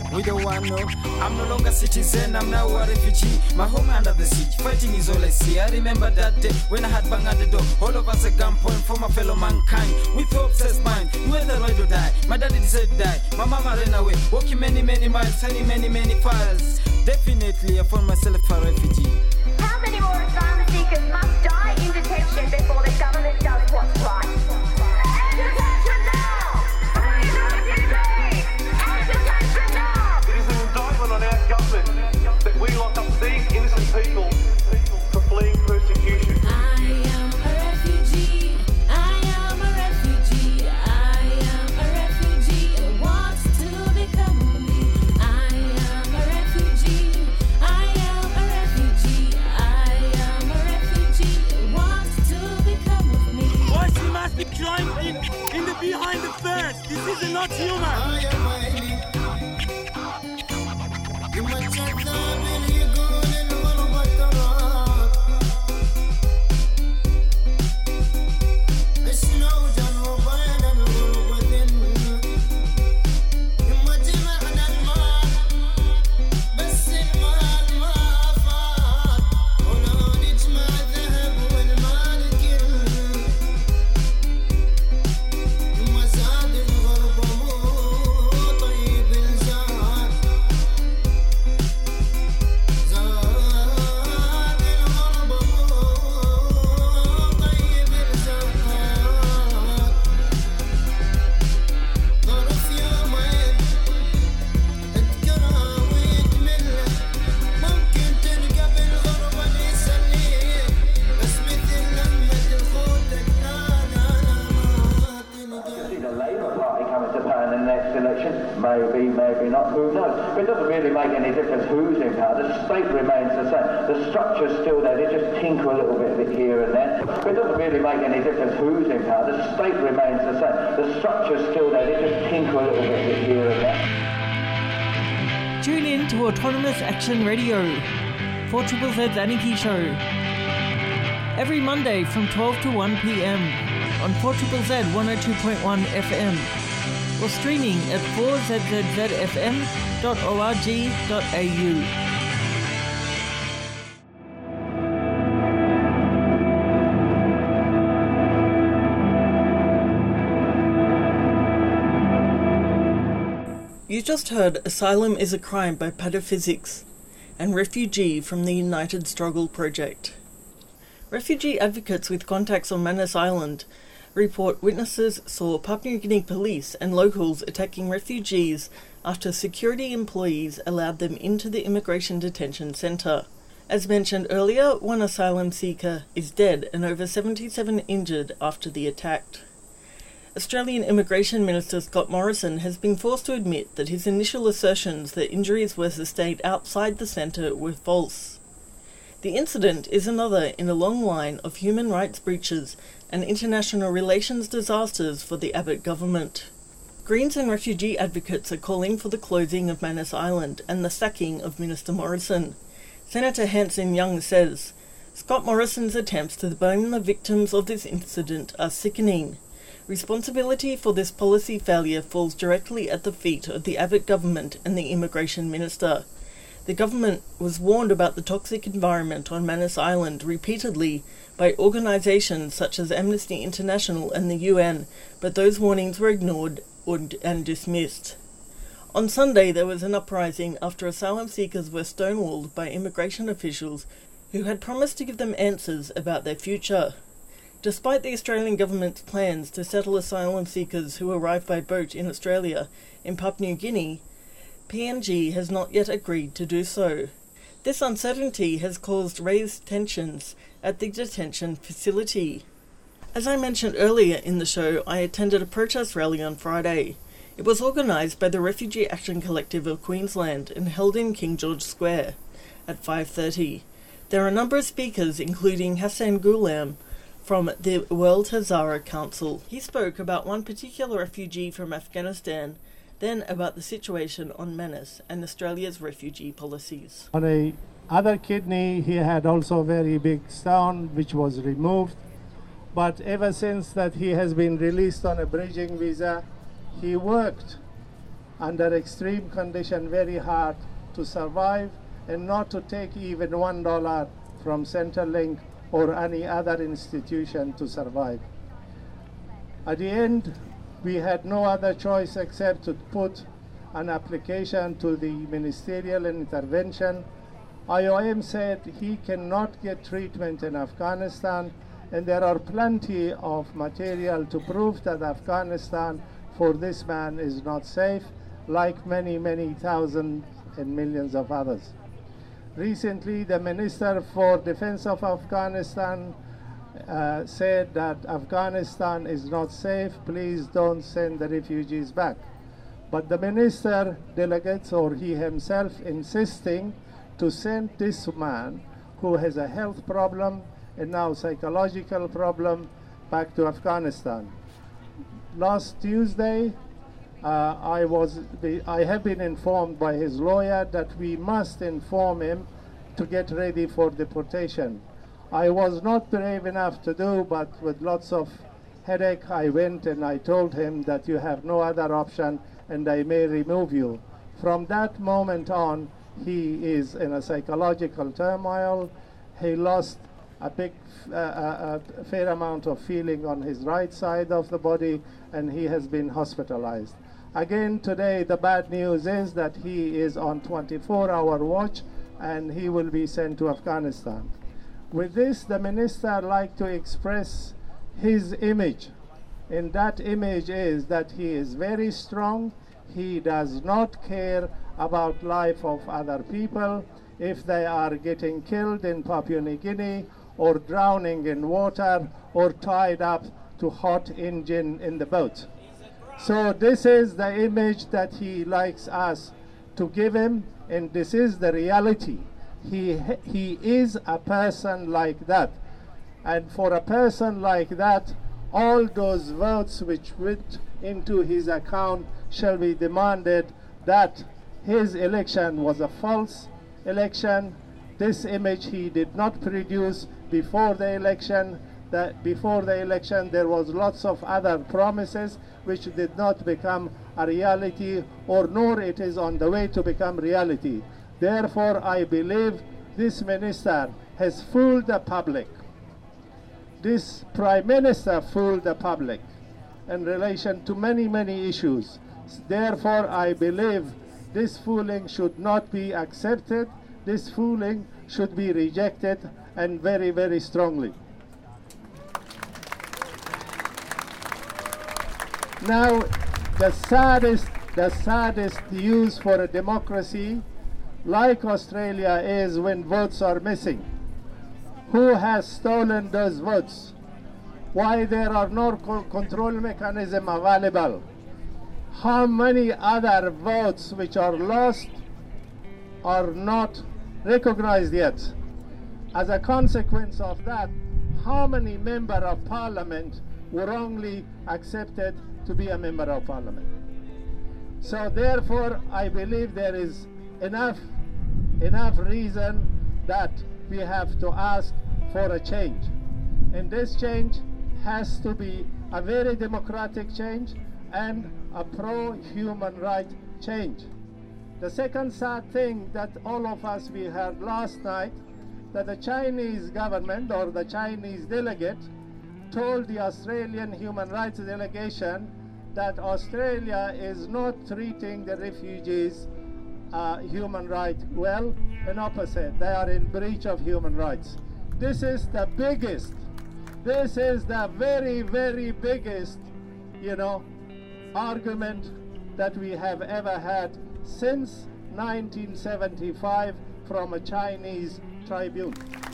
We don't want no. I'm no longer citizen, I'm now a refugee. My home under the siege, fighting is all I see. I remember that day when I had bang at the door. All of us a gunpoint for my fellow mankind. With hopes as mine, you either ride or die. My daddy decided to die, my mama ran away. Walking many, many miles, signing many, many files. Definitely I found myself a refugee. How many more asylum seekers must die in detention before the government does what's right? Education now! Free refugees! Education now! It is an indictment on our government that we lock up these innocent people for fleeing persecution. I am a refugee. I am a refugee. I am a refugee. I want to become me. I am a refugee. I am a refugee. I am a refugee. I want to become of me. Why she must be crying in, in the behind the fence? This is not human. Maybe, maybe not, who knows? But it doesn't really make any difference who's in power. The state remains the same. The structure's still there. They just tinker a little bit here and there. But it doesn't really make any difference who's in power. The state remains the same. The structure's still there. They just tinker a little bit here and there. Tune in to Autonomous Action Radio, four Z Z's Anarchy Show. Every Monday from twelve to one p.m. on four Z Z one oh two point one F M. Or streaming at four z z z f m dot org dot a u. You just heard Asylum is a Crime by Pataphysics and Refugee from the United Struggle Project. Refugee advocates with contacts on Manus Island report witnesses saw Papua New Guinea police and locals attacking refugees after security employees allowed them into the immigration detention centre. As mentioned earlier, one asylum seeker is dead and over seventy-seven injured after the attack. Australian Immigration Minister Scott Morrison has been forced to admit that his initial assertions that injuries were sustained outside the centre were false. The incident is another in a long line of human rights breaches and international relations disasters for the Abbott government. Greens and refugee advocates are calling for the closing of Manus Island and the sacking of Minister Morrison. Senator Hanson Young says, Scott Morrison's attempts to blame the victims of this incident are sickening. Responsibility for this policy failure falls directly at the feet of the Abbott government and the immigration minister. The government was warned about the toxic environment on Manus Island repeatedly by organisations such as Amnesty International and the U N, but those warnings were ignored or, and dismissed. On Sunday there was an uprising after asylum seekers were stonewalled by immigration officials who had promised to give them answers about their future. Despite the Australian government's plans to settle asylum seekers who arrive by boat in Australia in Papua New Guinea, P N G has not yet agreed to do so. This uncertainty has caused raised tensions at the detention facility. As I mentioned earlier in the show, I attended a protest rally on Friday. It was organised by the Refugee Action Collective of Queensland and held in King George Square at five thirty. There are a number of speakers, including Hassan Ghulam from the World Hazara Council. He spoke about one particular refugee from Afghanistan, then about the situation on Manus and Australia's refugee policies. On a other kidney, he had also a very big stone, which was removed. But ever since that he has been released on a bridging visa, he worked under extreme condition, very hard to survive, and not to take even one dollar from Centrelink or any other institution to survive. At the end, we had no other choice except to put an application to the ministerial intervention. I O M said he cannot get treatment in Afghanistan, and there are plenty of material to prove that Afghanistan for this man is not safe, like many, many thousands and millions of others. Recently, the Minister for Defense of Afghanistan uh, said that Afghanistan is not safe, please don't send the refugees back. But the minister delegates, or he himself, insisting to send this man who has a health problem and now psychological problem back to Afghanistan. Last Tuesday, uh, I was I have been informed by his lawyer that we must inform him to get ready for deportation. I was not brave enough to do, but with lots of headache, I went and I told him that you have no other option and I may remove you. From that moment on, he is in a psychological turmoil. He lost a big, uh, a, a fair amount of feeling on his right side of the body, and he has been hospitalized. Again today, the bad news is that he is on twenty-four hour watch and he will be sent to Afghanistan. With this, the minister like to express his image, and that image is that he is very strong. He does not care about life of other people. If they are getting killed in Papua New Guinea, or drowning in water, or tied up to hot engine in the boat. So this is the image that he likes us to give him, and this is the reality. He, he is a person like that. And for a person like that, all those votes which went into his account shall be demanded that his election was a false election. This image he did not produce before the election. That before the election there was lots of other promises which did not become a reality, or nor it is on the way to become reality. Therefore, I believe this minister has fooled the public. This Prime Minister fooled the public in relation to many, many issues. Therefore, I believe this fooling should not be accepted. This fooling should be rejected, and very, very strongly. Now, the saddest, the saddest news for a democracy like Australia is when votes are missing. Who has stolen those votes? Why there are no co control mechanism available? How many other votes which are lost are not recognized yet? As a consequence of that, how many members of parliament were wrongly accepted to be a member of parliament? So therefore, I believe there is enough, enough reason that we have to ask for a change. And this change has to be a very democratic change and a pro-human right change. The second sad thing that all of us we heard last night, that the Chinese government or the Chinese delegate told the Australian human rights delegation that Australia is not treating the refugees uh, human rights well, and opposite, they are in breach of human rights. This is the biggest, this is the very, very biggest, you know, argument that we have ever had since nineteen seventy-five from a Chinese tribune.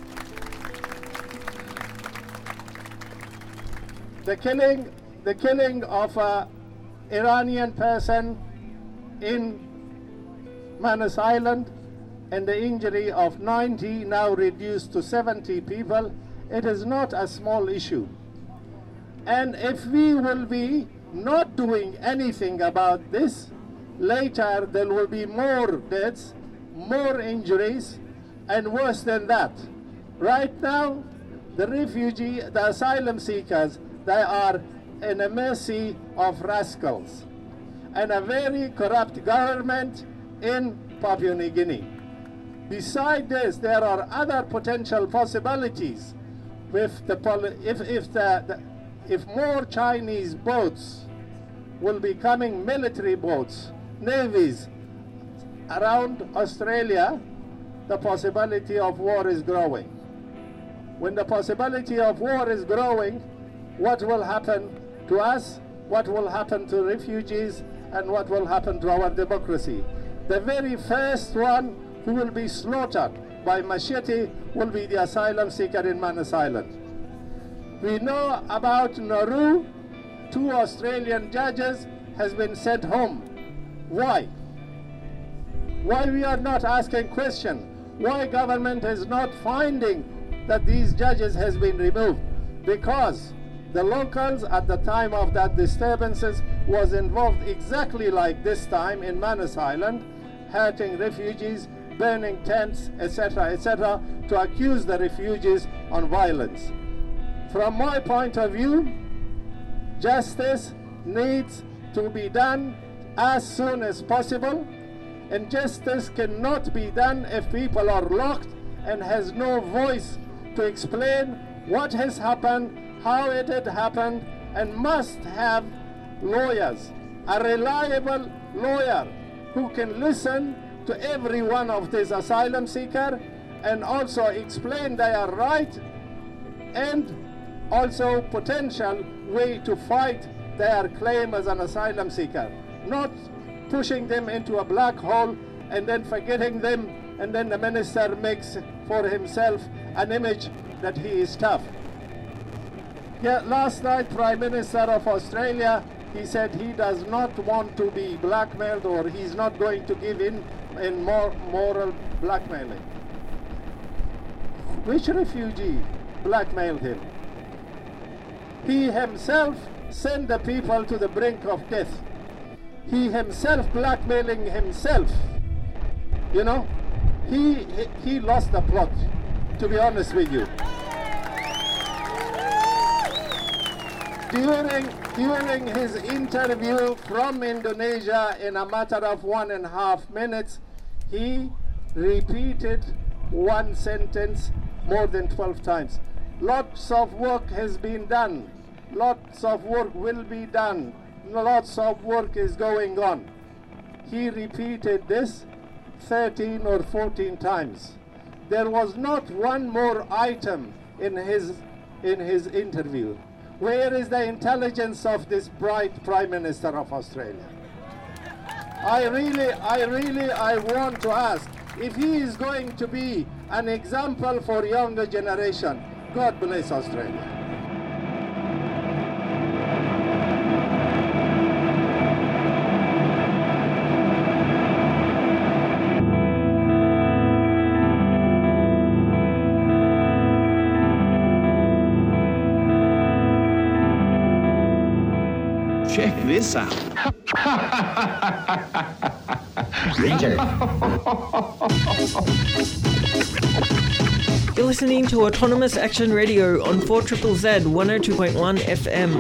The killing, the killing of an Iranian person in Manus Island and the injury of ninety, now reduced to seventy people, it is not a small issue. And if we will be not doing anything about this, later there will be more deaths, more injuries, and worse than that. Right now, the refugee, the asylum seekers, they are in a mercy of rascals. and a very corrupt government in Papua New Guinea. Besides this, there are other potential possibilities. With the poli- if if the, the if more Chinese boats will be coming, military boats, navies around Australia, the possibility of war is growing. When the possibility of war is growing, what will happen to us? What will happen to refugees? And what will happen to our democracy? The very first one who will be slaughtered by machete will be the asylum seeker in Manus Island. We know about Nauru. Two Australian judges has been sent home. Why? Why we are not asking question? Why government is not finding that these judges has been removed? Because the locals at the time of that disturbances was involved exactly like this time in Manus Island, hurting refugees, burning tents, et cetera, et cetera, to accuse the refugees on violence. From my point of view, justice needs to be done as soon as possible, and justice cannot be done if people are locked and has no voice to explain what has happened, how it had happened, and must have lawyers, a reliable lawyer who can listen to every one of these asylum seekers and also explain their right and also potential way to fight their claim as an asylum seeker, not pushing them into a black hole and then forgetting them, and then the minister makes for himself an image that he is tough. Yeah, last night Prime Minister of Australia, he said he does not want to be blackmailed, or he's not going to give in in more moral blackmailing. Which refugee blackmailed him? He himself sent the people to the brink of death. He himself blackmailing himself. You know, he, he, he lost the plot, to be honest with you. During, during his interview from Indonesia, in a matter of one and a half minutes, he repeated one sentence more than twelve times. Lots of work has been done. Lots of work will be done. Lots of work is going on. He repeated this thirteen or fourteen times. There was not one more item in his, in his interview. Where is the intelligence of this bright Prime Minister of Australia? I really, I really, I want to ask, if he is going to be an example for younger generation, God bless Australia. Check this out. Ranger. You're listening to Autonomous Action Radio on four Z Z Z one oh two point one F M.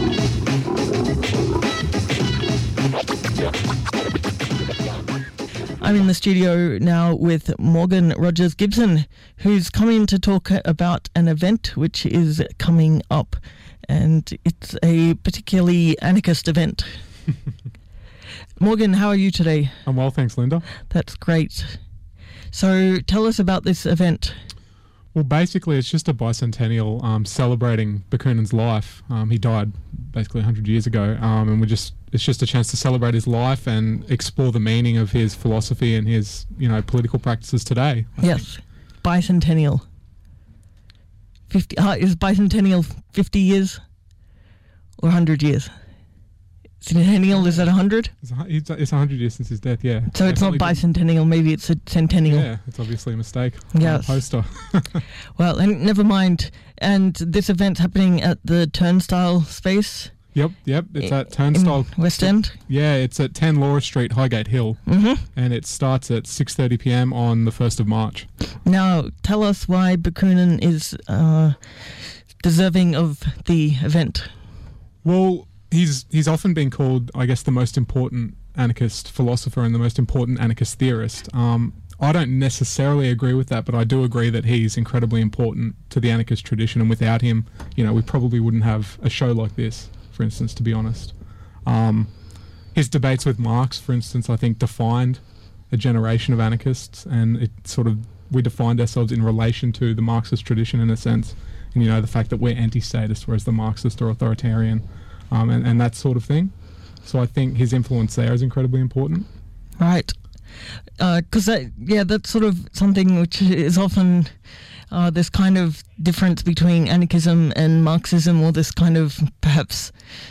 I'm in the studio now with Morgan Rogers Gibson, who's coming to talk about an event which is coming up. And it's a particularly anarchist event. Morgan, how are you today? I'm well, thanks, Linda. That's great. So tell us about this event. Well, basically, it's just a bicentennial um, celebrating Bakunin's life. Um, he died basically one hundred years ago, um, and we're just it's just a chance to celebrate his life and explore the meaning of his philosophy and his, you know, political practices today. I yes, think. Bicentennial. fifty uh, is bicentennial fifty years or one hundred years? Centennial, is that one hundred? It's, a, it's, it's one hundred years since his death, yeah. So it's not bicentennial, maybe it's a centennial. Yeah, it's obviously a mistake yes. on the poster. Well, and never mind. And this event's happening at the Turnstile space? Yep, yep. It's at Turnstile. In West End? Yeah, it's at ten Laura Street, Highgate Hill. Mm-hmm. And it starts at six thirty p m on the first of March. Now, tell us why Bakunin is uh, deserving of the event. Well, he's he's often been called, I guess, the most important anarchist philosopher and the most important anarchist theorist. Um, I don't necessarily agree with that, but I do agree that he's incredibly important to the anarchist tradition, and without him, you know, we probably wouldn't have a show like this, for instance, to be honest. Um, his debates with Marx, for instance, I think defined a generation of anarchists, and it sort of, we defined ourselves in relation to the Marxist tradition in a sense, and, you know, the fact that we're anti-statist, whereas the Marxists are authoritarian, um, and, and that sort of thing. So I think his influence there is incredibly important. Right. Because, uh, yeah, that's sort of something which is often uh, this kind of difference between anarchism and Marxism, or this kind of perhaps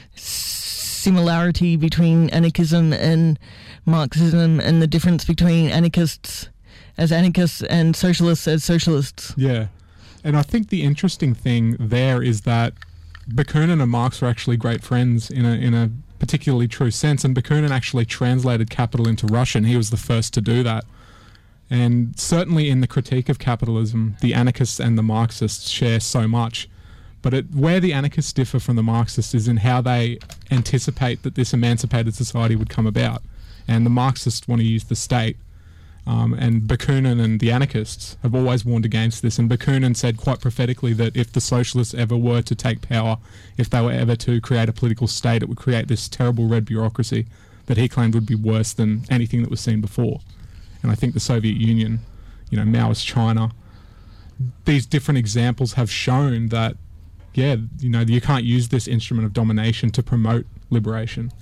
similarity between anarchism and Marxism, and the difference between anarchists as anarchists and socialists as socialists. Yeah. And I think the interesting thing there is that Bakunin and Marx were actually great friends in a in a particularly true sense, and Bakunin actually translated Capital into Russian. He was the first to do that. And certainly in the critique of capitalism, the anarchists and the Marxists share so much. But it, where the anarchists differ from the Marxists is in how they anticipate that this emancipated society would come about. And the Marxists want to use the state. Um, and Bakunin and the anarchists have always warned against this. And Bakunin said quite prophetically that if the socialists ever were to take power, if they were ever to create a political state, it would create this terrible red bureaucracy that he claimed would be worse than anything that was seen before. And I think the Soviet Union, you know, Maoist China, these different examples have shown that, yeah, you know, you can't use this instrument of domination to promote liberation.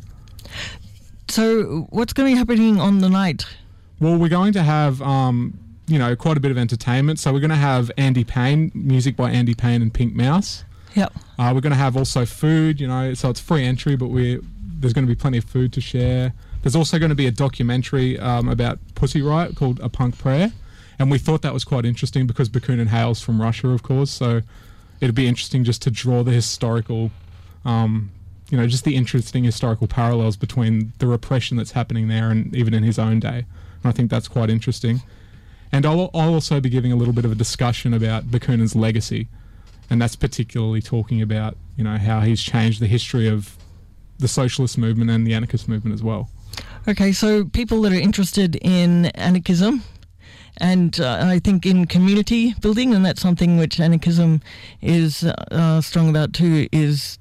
So what's going to be happening on the night? Well, we're going to have, um, you know, quite a bit of entertainment. So we're going to have Andy Payne, music by Andy Payne and Pink Mouse. Yep. Uh, we're going to have also food, you know, so it's free entry, but we there's going to be plenty of food to share. There's also going to be a documentary um, about Pussy Riot called A Punk Prayer. And we thought that was quite interesting because Bakunin hails from Russia, of course. So it'd be interesting just to draw the historical, um, you know, just the interesting historical parallels between the repression that's happening there and even in his own day. And I think that's quite interesting. And I'll, I'll also be giving a little bit of a discussion about Bakunin's legacy. And that's particularly talking about, you know, how he's changed the history of the socialist movement and the anarchist movement as well. Okay, so people that are interested in anarchism and uh, I think in community building, and that's something which anarchism is uh, strong about too, is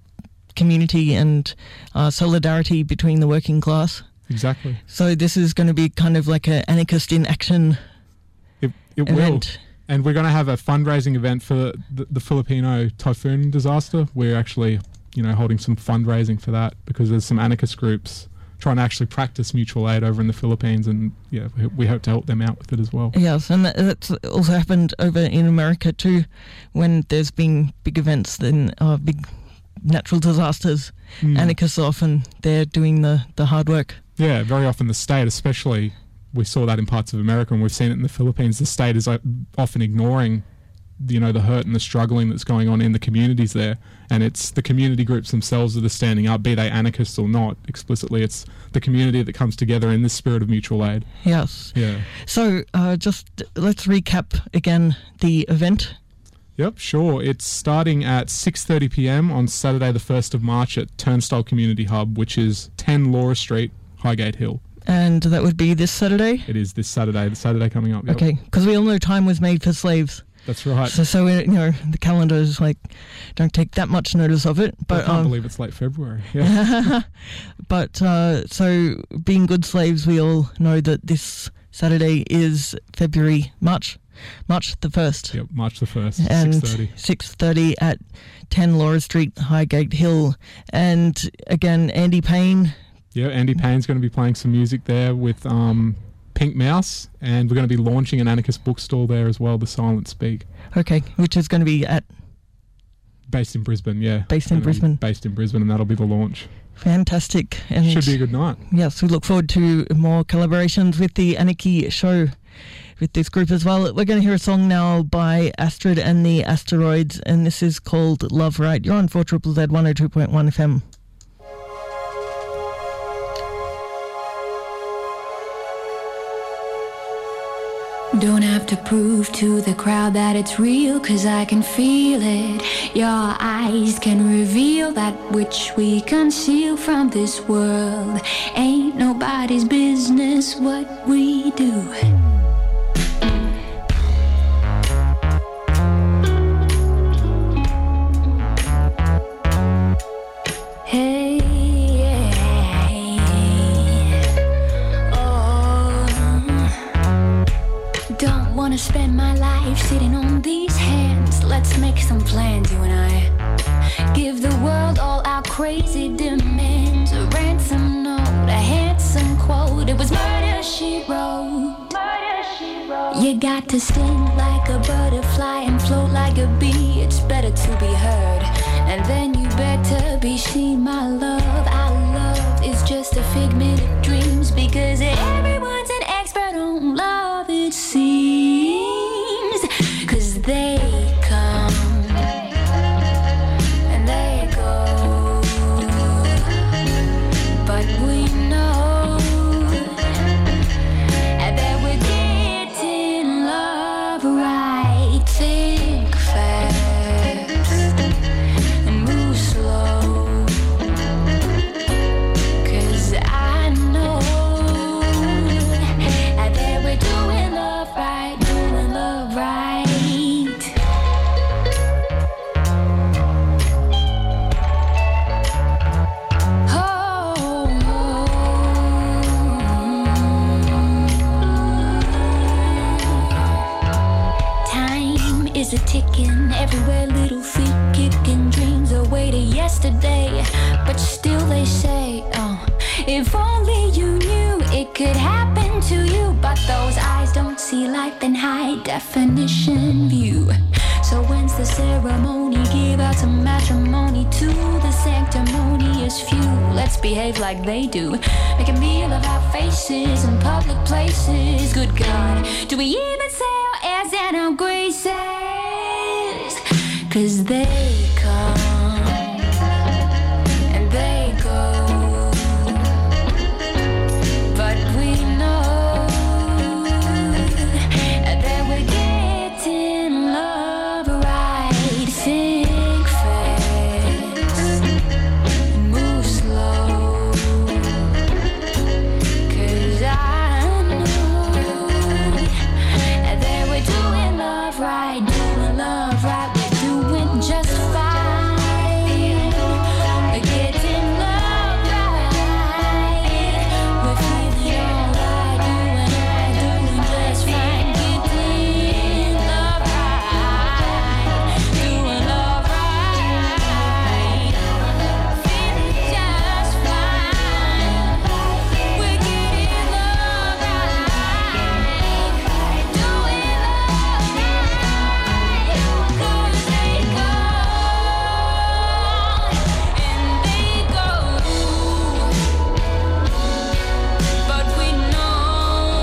community and uh, solidarity between the working class. Exactly. So this is going to be kind of like an anarchist in action It, it event. will. And we're going to have a fundraising event for the, the Filipino typhoon disaster. We're actually, you know, holding some fundraising for that because there's some anarchist groups trying to actually practice mutual aid over in the Philippines, and yeah, we, we hope to help them out with it as well. Yes, and that, that's also happened over in America too, when there's been big events, then uh, big natural disasters. Mm. Anarchists are often there doing the, the hard work. Yeah, very often the state, especially, we saw that in parts of America and we've seen it in the Philippines, the state is uh, often ignoring, you know, the hurt and the struggling that's going on in the communities there. And it's the community groups themselves that are standing up, be they anarchists or not, explicitly. It's the community that comes together in this spirit of mutual aid. Yes. Yeah. So uh, just let's recap again the event. Yep, sure. It's starting at six thirty p m on Saturday the first of March at Turnstile Community Hub, which is ten Laura Street, Highgate Hill. And that would be this Saturday? It is this Saturday, the Saturday coming up. Yep. Okay, because we all know time was made for slaves. That's right. So, so you know, the calendar is like, don't take that much notice of it. But I can't um, believe it's late February. Yeah. But uh, so, being good slaves, we all know that this Saturday is February, March, March the first. Yep, March the first, and six thirty. six thirty at ten Laura Street, Highgate Hill. And again, Andy Payne. Yeah, Andy Payne's going to be playing some music there with um, Pink Mouse, and we're going to be launching an anarchist bookstore there as well, The Silent Speak. Okay, which is going to be at... Based in Brisbane, yeah. Based in Gonna be Brisbane. Based in Brisbane, and that'll be the launch. Fantastic. And Should be a good night. Yes, we look forward to more collaborations with the Anarchy show with this group as well. We're going to hear a song now by Astrid and the Asteroids, and this is called Love Right. You're on four Z Z Z one oh two point one F M. Don't have to prove to the crowd that it's real, 'cause I can feel it. Your eyes can reveal that which we conceal from this world. Ain't nobody's business what we do. Hey, oh, don't wanna spend my life sitting on these hands. Let's make some plans, you and I. Give the world all our crazy demands. A ransom note, a handsome quote. It was murder she wrote. Murder she wrote. You got to sting like a butterfly and float like a bee. It's better to be heard, and then you better be seen. My love, our love is just a figment of dreams, because everyone's an expert on love, it seems. 'Cause they come and they go, but we know that we're getting love right. Think fast and move slow, 'cause I know that we're doing love right, doing love right. Time is a ticking, everywhere little feet kicking, dreams away to yesterday, but still they say, oh, if only you knew it could happen to you. But those eyes don't see life in high definition view. So when's the ceremony? Give out some matrimony to the sanctimonious few. Let's behave like they do, make a meal of our faces in public places. Good God, do we even say our airs and our graces? 'Cause they come and they go, but we know that we're getting love right. Think fast and move slow, 'cause I know that we're doing love right, doing love right. We're doing just fine. We're getting love right. We're feeling alright, doing right, doing just fine. Getting love right, doing love right. Feeling just fine. We're getting love right, doing love right. 'Cause they go and they go, but we know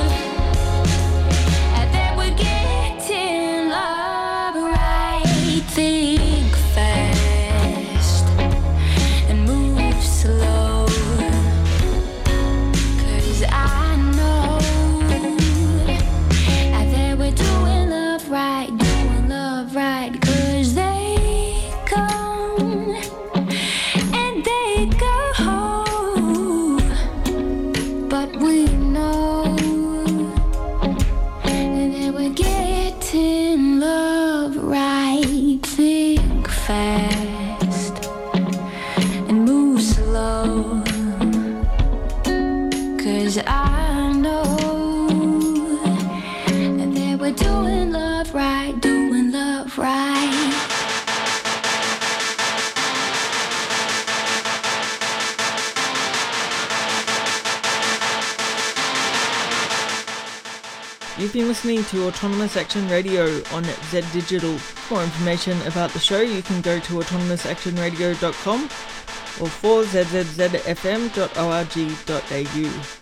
that we're getting love right. Think fast and move slow, 'cause I know that we're doing love right, doing love right. 'Cause they come and they go, but we know that we're getting love right. Think fast and move slow, 'cause I know that we're doing love right, doing love right. You've been listening to Autonomous Action Radio on Z Digital. For more information about the show, you can go to autonomous action radio dot com or four z z z f m dot org dot a u.